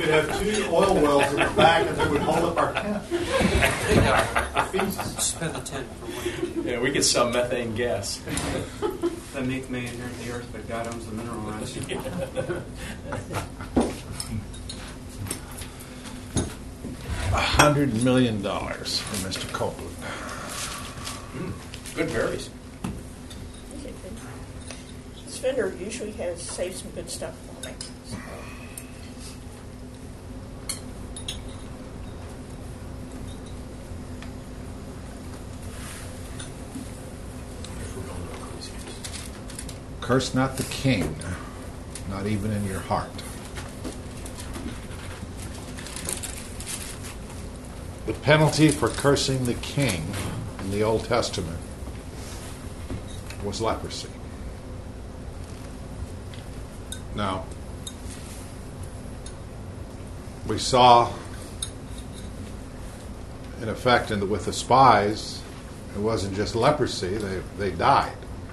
could have 2 oil wells in the back and they would hold up our tent. Spend the tent for one. Yeah, we could sell methane gas. That meat may inherit the earth, but God owns the mineral rights. $100 million for Mr. Copeland. Good berries. This vendor usually has saved some good stuff for me. So. Curse not the king, not even in your heart. The penalty for cursing the king in the Old Testament was leprosy. Now, we saw, in effect, with the spies, it wasn't just leprosy, they died.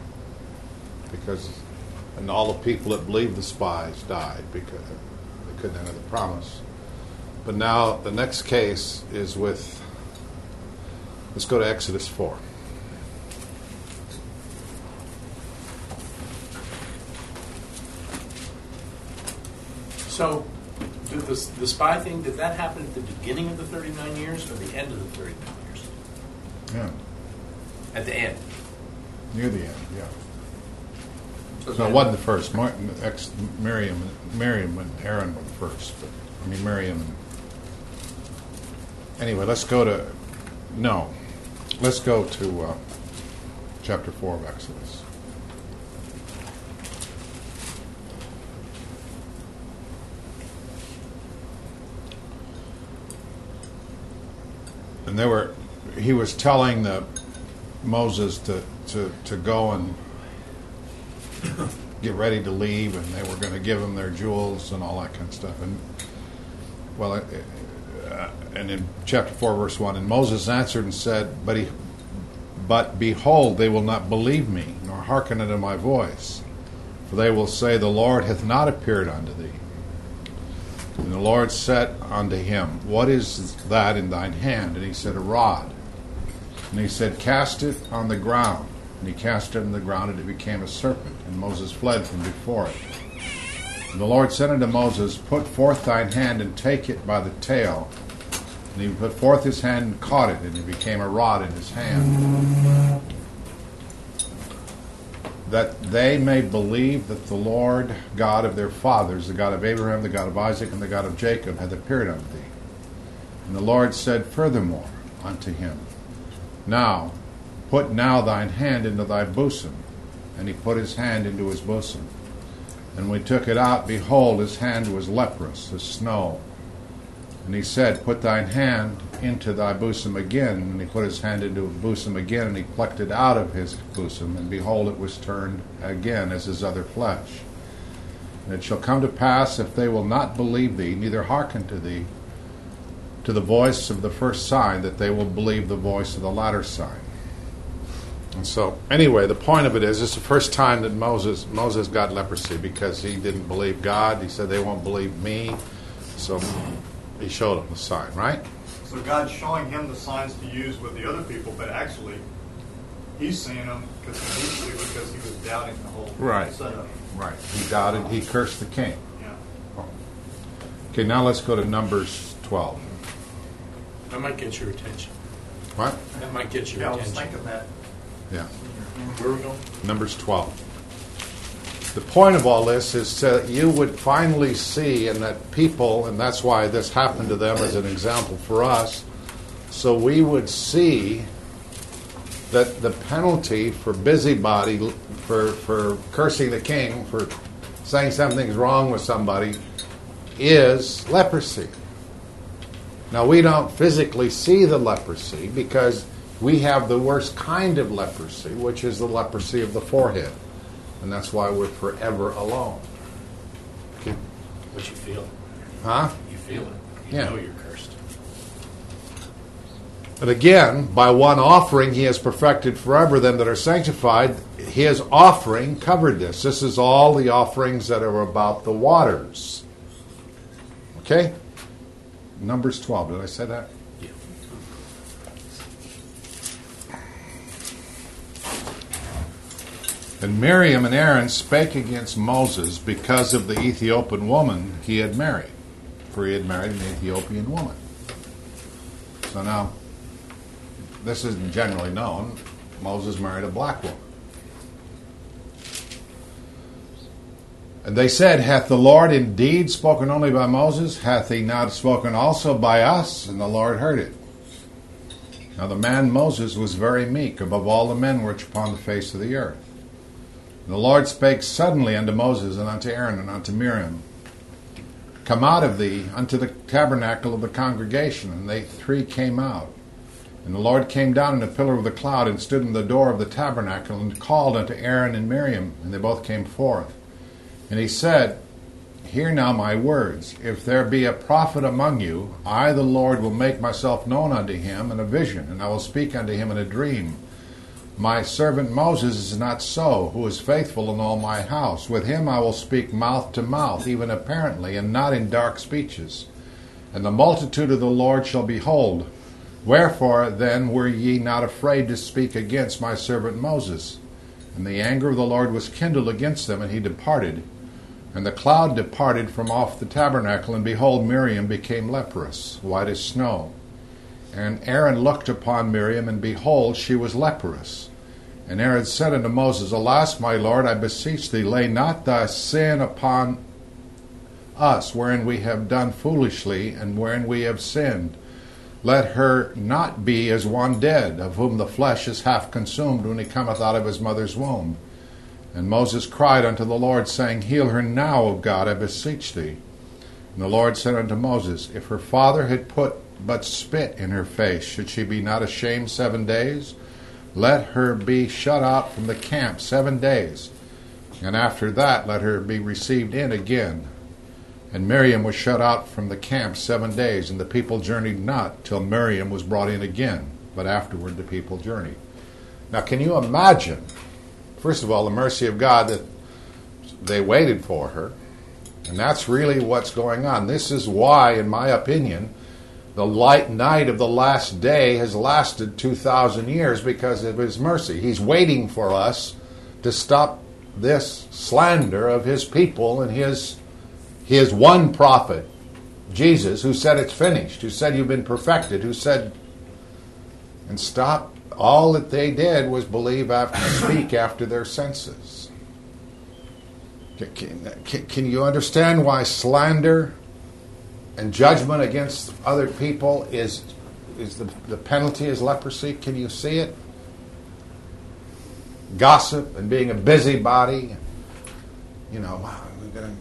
And all the people that believed the spies died because they couldn't enter the promise. But now the next case is let's go to Exodus 4. So, the spy thing, did that happen at the beginning of the 39 years or the end of the 39 years? Yeah. At the end. Near the end, yeah. So it wasn't the first. Miriam and Aaron were the first. Miriam. Anyway, let's go to chapter 4 of Exodus. And he was telling Moses to go and get ready to leave, and they were going to give him their jewels and all that kind of stuff. And in chapter 4, verse 1, and Moses answered and said, But behold, they will not believe me, nor hearken unto my voice. For they will say, The Lord hath not appeared unto thee. And the Lord said unto him, What is that in thine hand? And he said, A rod. And he said, Cast it on the ground. And he cast it on the ground, and it became a serpent. And Moses fled from before it. And the Lord said unto Moses, Put forth thine hand, and take it by the tail. And he put forth his hand, and caught it, and it became a rod in his hand. That they may believe that the Lord God of their fathers, the God of Abraham, the God of Isaac, and the God of Jacob, hath appeared unto thee. And the Lord said furthermore unto him, Put now thine hand into thy bosom. And he put his hand into his bosom. And when he took it out, behold, his hand was leprous as snow. And he said, Put thine hand into thy bosom again. And he put his hand into his bosom again, and he plucked it out of his bosom. And behold, it was turned again as his other flesh. And it shall come to pass, if they will not believe thee, neither hearken to thee, to the voice of the first sign, that they will believe the voice of the latter sign. And so, anyway, the point of it is, it's the first time that Moses got leprosy because he didn't believe God. He said, they won't believe me. So he showed them the sign, right? So God's showing him the signs to use with the other people, but actually he's seeing them because he was doubting the whole setup. Right. He doubted. He cursed the king. Yeah. Okay, now let's go to Numbers 12. That might get your attention. What? That might get your I attention. was thinking that. Yeah. Where are we going? Numbers 12. The point of all this is that you would finally see, and that people, and that's why this happened to them as an example for us, so we would see that the penalty for busybody, for cursing the king, for saying something's wrong with somebody, is leprosy. Now, we don't physically see the leprosy because we have the worst kind of leprosy, which is the leprosy of the forehead. And that's why we're forever alone. Okay. But you feel it. Huh? You feel it. You know you're cursed. But again, by one offering he has perfected forever them that are sanctified. His offering covered this. This is all the offerings that are about the waters. Okay? Numbers 12. Did I say that? Yeah. And Miriam and Aaron spake against Moses because of the Ethiopian woman he had married, for he had married an Ethiopian woman. So now, this isn't generally known. Moses married a black woman. And they said, hath the Lord indeed spoken only by Moses? Hath he not spoken also by us? And the Lord heard it. Now the man Moses was very meek above all the men which upon the face of the earth. And the Lord spake suddenly unto Moses and unto Aaron and unto Miriam, come out of thee unto the tabernacle of the congregation. And they three came out. And the Lord came down in a pillar of the cloud and stood in the door of the tabernacle and called unto Aaron and Miriam. And they both came forth. And he said, hear now my words. If there be a prophet among you, I, the Lord, will make myself known unto him in a vision, and I will speak unto him in a dream. My servant Moses is not so, who is faithful in all my house. With him I will speak mouth to mouth, even apparently, and not in dark speeches. And the multitude of the Lord shall behold. Wherefore then were ye not afraid to speak against my servant Moses? And the anger of the Lord was kindled against them, and he departed. And the cloud departed from off the tabernacle, and behold, Miriam became leprous, white as snow. And Aaron looked upon Miriam, and behold, she was leprous. And Aaron said unto Moses, alas, my Lord, I beseech thee, lay not thy sin upon us, wherein we have done foolishly, and wherein we have sinned. Let her not be as one dead, of whom the flesh is half consumed when he cometh out of his mother's womb. And Moses cried unto the Lord, saying, heal her now, O God, I beseech thee. And the Lord said unto Moses, if her father had put but spit in her face, should she be not ashamed 7 days? Let her be shut out from the camp 7 days, and after that let her be received in again. And Miriam was shut out from the camp 7 days, and the people journeyed not till Miriam was brought in again, but afterward the people journeyed. Now can you imagine, first of all, the mercy of God that they waited for her, and that's really what's going on. This is why, in my opinion, the light night of the last day has lasted 2,000 years, because of his mercy. He's waiting for us to stop this slander of his people and his one prophet, Jesus, who said it's finished, who said you've been perfected, who said, and stop. All that they did was believe after, speak after their senses. Can you understand why slander and judgment against other people is the penalty is leprosy? Can you see it? Gossip and being a busybody, we're going to.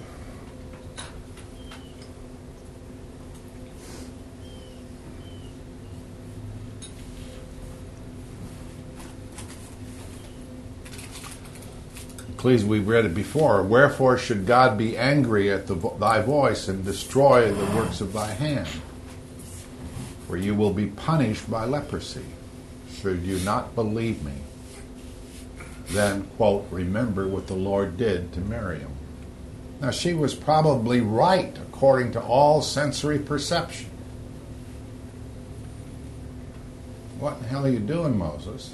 Please, we've read it before. Wherefore should God be angry at thy voice and destroy the works of thy hand? For you will be punished by leprosy. Should you not believe me, then, quote, remember what the Lord did to Miriam. Now, she was probably right according to all sensory perception. What in the hell are you doing, Moses?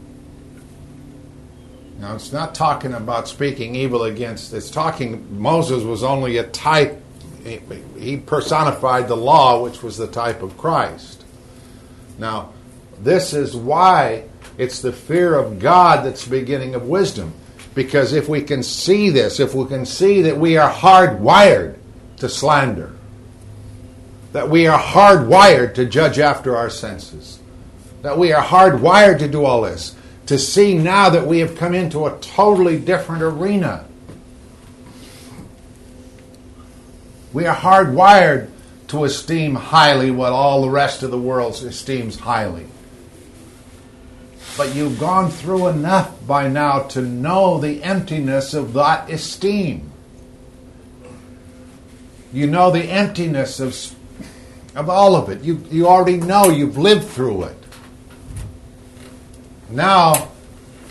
Now, it's not talking about speaking evil against, Moses was only a type, he personified the law, which was the type of Christ. Now, this is why it's the fear of God that's the beginning of wisdom. Because if we can see this, if we can see that we are hardwired to slander, that we are hardwired to judge after our senses, that we are hardwired to do all this, to see now that we have come into a totally different arena. We are hardwired to esteem highly what all the rest of the world esteems highly. But you've gone through enough by now to know the emptiness of that esteem. You know the emptiness of all of it. You already know, you've lived through it. Now,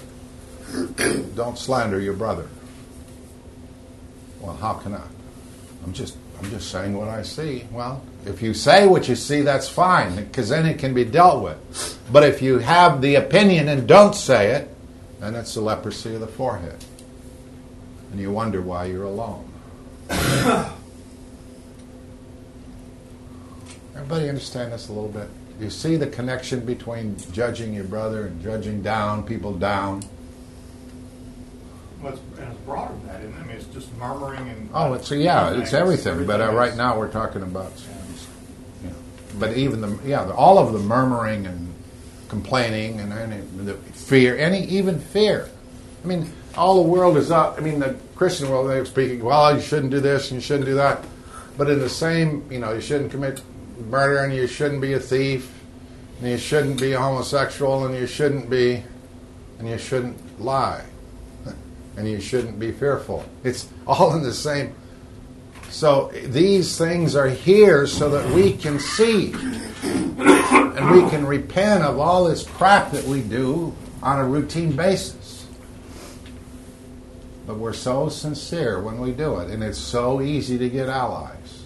don't slander your brother. Well, how can I? I'm just saying what I see. Well, if you say what you see, that's fine, because then it can be dealt with. But if you have the opinion and don't say it, then it's the leprosy of the forehead. And you wonder why you're alone. Everybody understand this a little bit? You see the connection between judging your brother and judging down, people down? Well, it's broader than that, isn't it? I mean, it's just murmuring and... Oh, it's everything. But right now we're talking about, you know, but even all of the murmuring and complaining and the fear, even fear. I mean, all the world is up. I mean, the Christian world, they're speaking, well, you shouldn't do this and you shouldn't do that. But in the same, you shouldn't commit murder and you shouldn't be a thief and you shouldn't be a homosexual and you shouldn't lie. And you shouldn't be fearful. It's all in the same. So these things are here so that we can see. And we can repent of all this crap that we do on a routine basis. But we're so sincere when we do it. And it's so easy to get allies.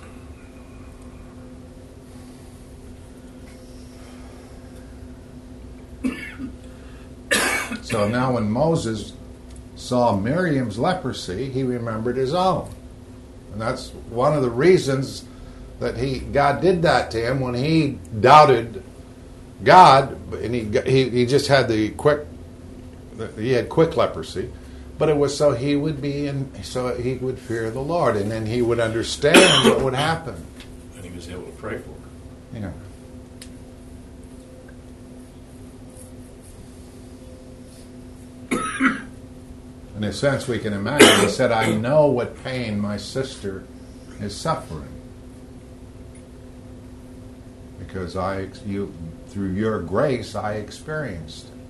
So now when Moses saw Miriam's leprosy, he remembered his own. And that's one of the reasons that God did that to him when he doubted God, and he just had quick leprosy, but it was so he would fear the Lord, and then he would understand what would happen. And he was able to pray for her. Yeah. In a sense, we can imagine, he said, I know what pain my sister is suffering. Because through your grace, I experienced it.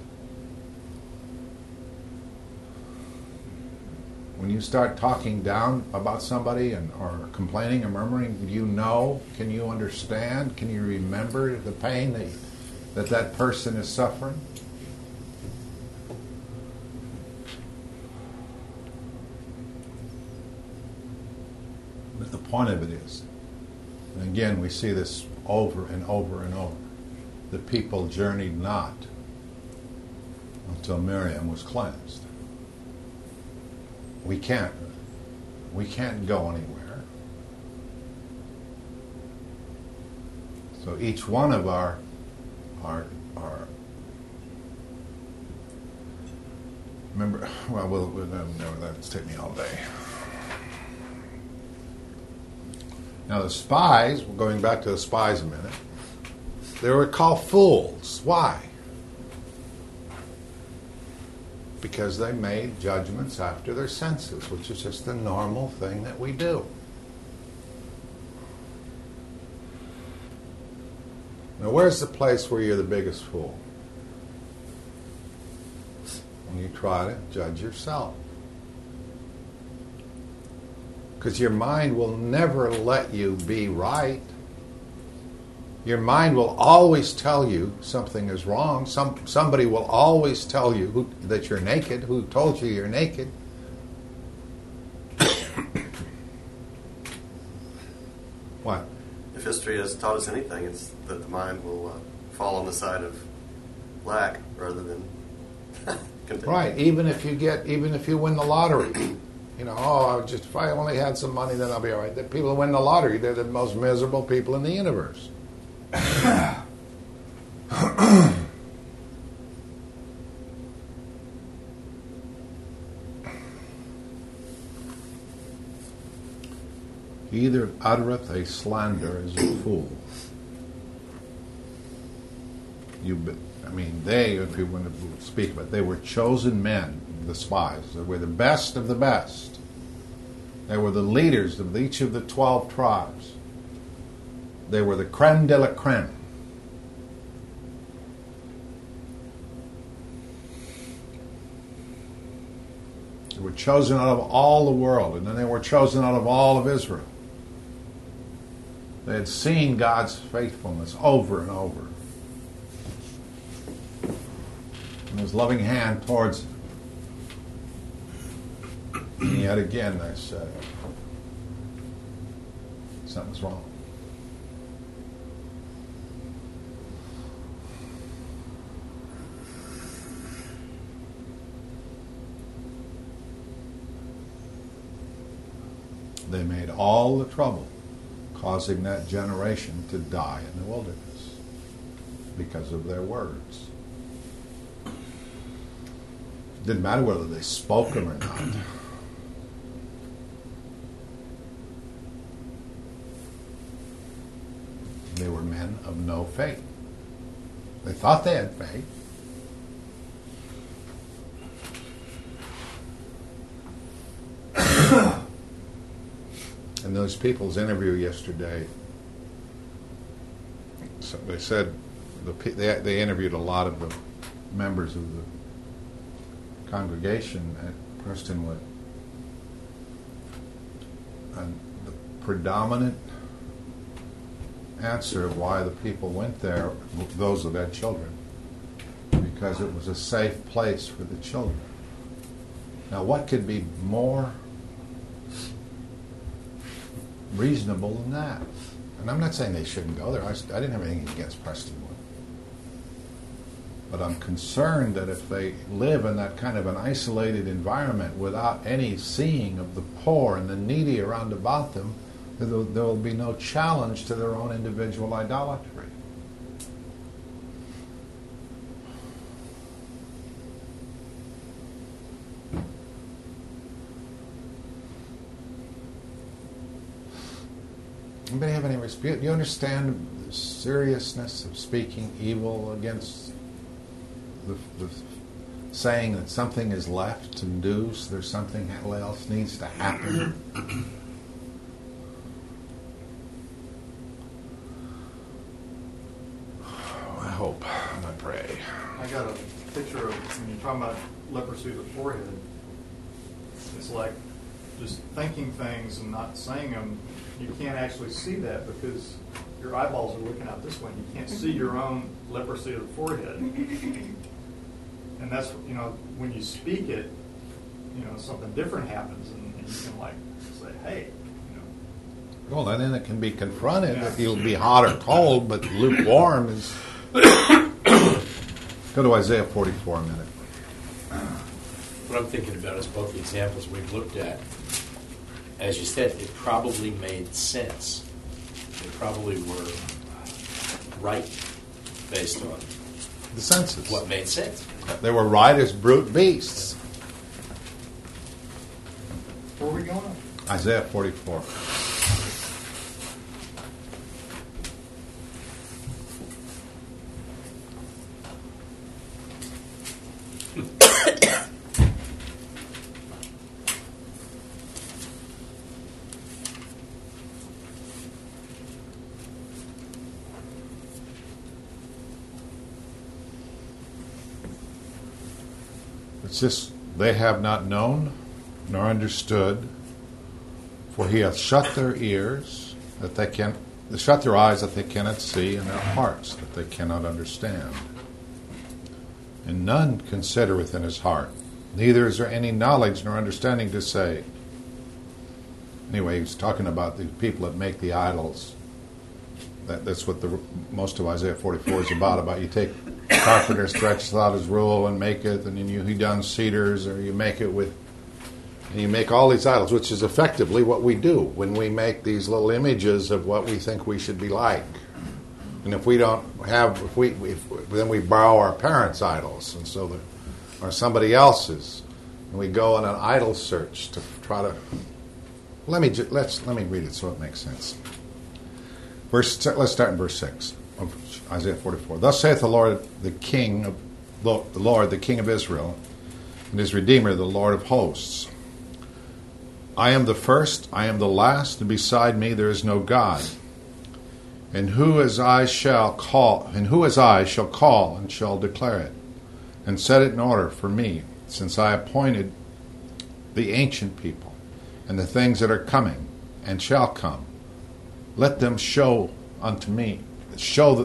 When you start talking down about somebody or complaining or murmuring, can you understand, can you remember the pain that person is suffering? But the point of it is, and again we see this over and over and over, the people journeyed not until Miriam was cleansed. We can't go anywhere. So each one of our remember, we'll that's take me all day. Now the spies, going back to the spies a minute, they were called fools. Why? Because they made judgments after their senses, which is just the normal thing that we do. Now where's the place where you're the biggest fool? When you try to judge yourself. Because your mind will never let you be right. Your mind will always tell you something is wrong. Somebody will always tell you that you're naked, who told you you're naked. What? If history has taught us anything, it's that the mind will fall on the side of lack rather than content. Right. Even if you win the lottery. If I only had some money, then I'll be all right. The people who win the lottery, they're the most miserable people in the universe. He either uttereth a slander as a fool. They, if you want to speak about it, they were chosen men, the spies. They were the best of the best. They were the leaders of each of the 12 tribes. They were the creme de la creme. They were chosen out of all the world, and then they were chosen out of all of Israel. They had seen God's faithfulness over and over. And His loving hand towards them. And yet again, they said, something's wrong. They made all the trouble causing that generation to die in the wilderness because of their words. Didn't matter whether they spoke them or not. They were men of no faith. They thought they had faith. In those people's interview yesterday, so they said they interviewed a lot of the members of the congregation at Prestonwood, and the predominant answer of why the people went there, those that had children, because it was a safe place for the children. Now, what could be more reasonable than that? And I'm not saying they shouldn't go there. I didn't have anything against Prestonwood. But I'm concerned that if they live in that kind of an isolated environment without any seeing of the poor and the needy around about them, there will be no challenge to their own individual idolatry. Anybody have any dispute? Do you understand the seriousness of speaking evil against the saying that something is left to do, so there's something else needs to happen? I hope and I pray. I got a picture of, when you're talking about leprosy of the forehead, it's like just thinking things and not saying them. You can't actually see that because your eyeballs are looking out this way. You can't see your own leprosy of the forehead. And that's, when you speak it, something different happens, and you can say, hey, Well, and then it can be confronted. Yeah. It'll be hot or cold, but lukewarm is... Go to Isaiah 44 a minute. What I'm thinking about is both the examples we've looked at. As you said, it probably made sense. They probably were right based on the senses. What made sense. They were right as brute beasts. Where are we going? Isaiah 44. It's just, they have not known nor understood, for he hath shut their ears that they can, shut their eyes that they cannot see, and their hearts that they cannot understand. And none considereth in his heart, neither is there any knowledge nor understanding to say. Anyway, he's talking about the people that make the idols. That's what most of Isaiah 44 is about you take carpenter stretches out his rule and make it, and then he done cedars, or you make it with, and you make all these idols, which is effectively what we do when we make these little images of what we think we should be like. And if we don't have, then we borrow our parents' idols, and so or somebody else's, and we go on an idol search to try to. Let me read it so it makes sense. Let's start in verse 6 of Isaiah 44. Thus saith the Lord, the King of Israel, and his Redeemer, the Lord of hosts. I am the first, I am the last, and beside me there is no God. And who as I shall call and shall declare it, and set it in order for me, since I appointed the ancient people, and the things that are coming, and shall come. Let them show unto me, shall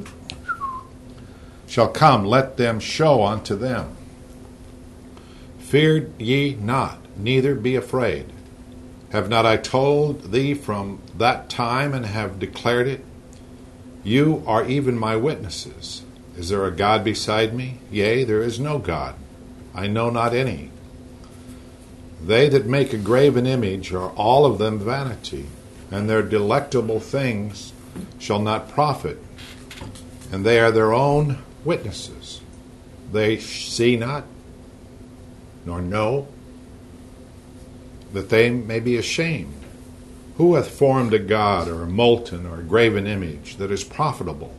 come, let them show unto them. Fear ye not, neither be afraid. Have not I told thee from that time and have declared it? You are even my witnesses. Is there a God beside me? Yea, there is no God. I know not any. They that make a graven image are all of them vanity, and their delectable things shall not profit, and they are their own witnesses. They see not, nor know, that they may be ashamed. Who hath formed a god, or a molten, or a graven image, that is profitable?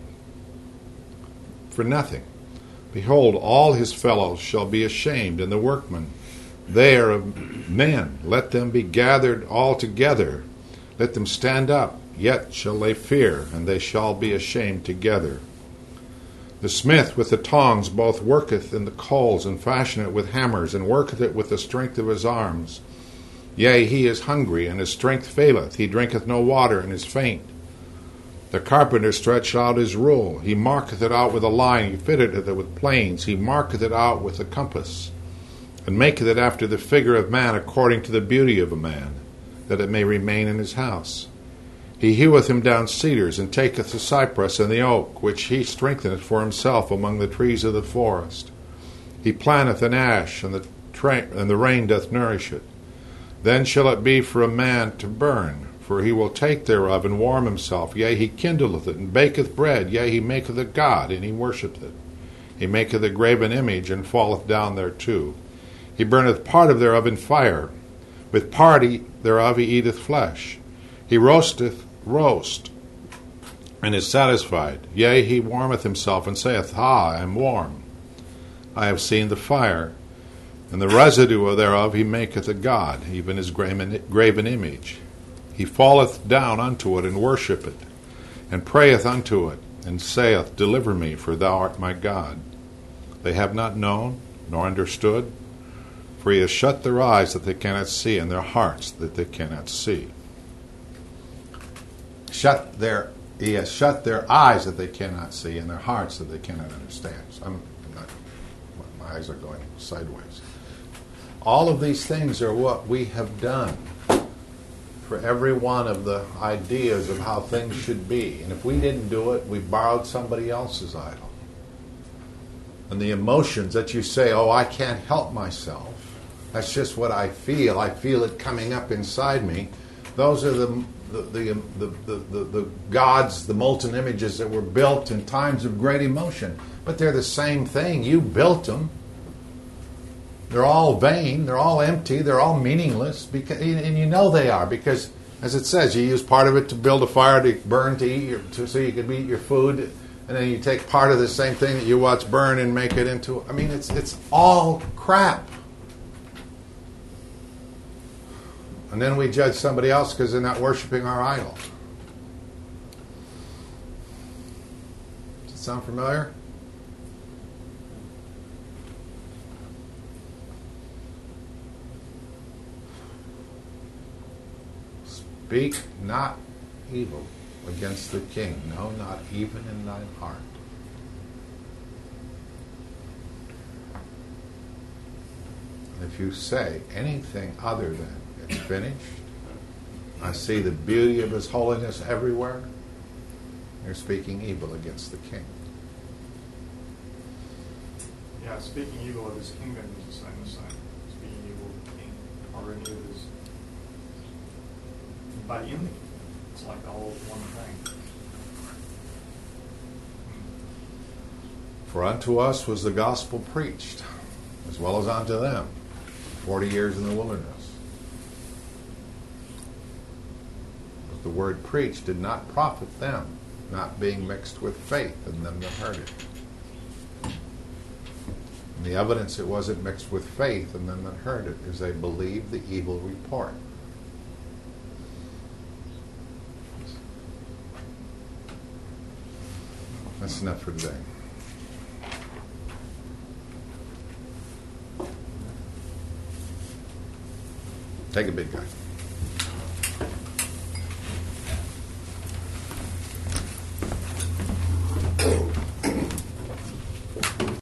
For nothing. Behold, all his fellows shall be ashamed, and the workmen, they are of men. Let them be gathered all together. Let them stand up, yet shall they fear, and they shall be ashamed together. The smith with the tongs both worketh in the coals, and fashioneth with hammers, and worketh it with the strength of his arms. Yea, he is hungry, and his strength faileth. He drinketh no water, and is faint. The carpenter stretched out his rule. He marketh it out with a line. He fitteth it with planes. He marketh it out with a compass, and maketh it after the figure of man, according to the beauty of a man, that it may remain in his house. He heweth him down cedars, and taketh the cypress and the oak, which he strengtheneth for himself among the trees of the forest. He planteth an ash, and the rain doth nourish it. Then shall it be for a man to burn, for he will take thereof and warm himself. Yea, he kindleth it, and baketh bread. Yea, he maketh a god, and he worshipeth it. He maketh a graven image, and falleth down thereto. He burneth part of thereof in fire. With part thereof he eateth flesh. He roasteth roast, and is satisfied. Yea, he warmeth himself, and saith, Ha, I am warm. I have seen the fire. And the residue thereof he maketh a god, even his graven image. He falleth down unto it, and worshipeth, and prayeth unto it, and saith, Deliver me, for thou art my God. They have not known, nor understood, for he has shut their eyes that they cannot see, and their hearts that they cannot see. He has shut their eyes that they cannot see, and their hearts that they cannot understand. So my eyes are going sideways. All of these things are what we have done for every one of the ideas of how things should be. And if we didn't do it, we borrowed somebody else's idol. And the emotions that you say, oh, I can't help myself. That's just what I feel. I feel it coming up inside me. Those are the gods, the molten images that were built in times of great emotion. But they're the same thing. You built them. They're all vain. They're all empty. They're all meaningless. Because, and you know they are, because, as it says, you use part of it to build a fire to burn, to eat, so you can eat your food, and then you take part of the same thing that you watch burn and make it into. I mean, it's all crap. And then we judge somebody else because they're not worshiping our idol. Does it sound familiar? Speak not evil against the king, no, not even in thine heart. And if you say anything other than it's finished, I see the beauty of his holiness everywhere, you're speaking evil against the king. Yeah, speaking evil of his kingdom is the same as saying speaking evil of the king or any of his by enemy. It's like all one thing. For unto us was the gospel preached, as well as unto them, 40 years in the wilderness. But the word preached did not profit them, not being mixed with faith in them that heard it. And the evidence it wasn't mixed with faith in them that heard it is they believed the evil report. That's enough for today. Take a big guy.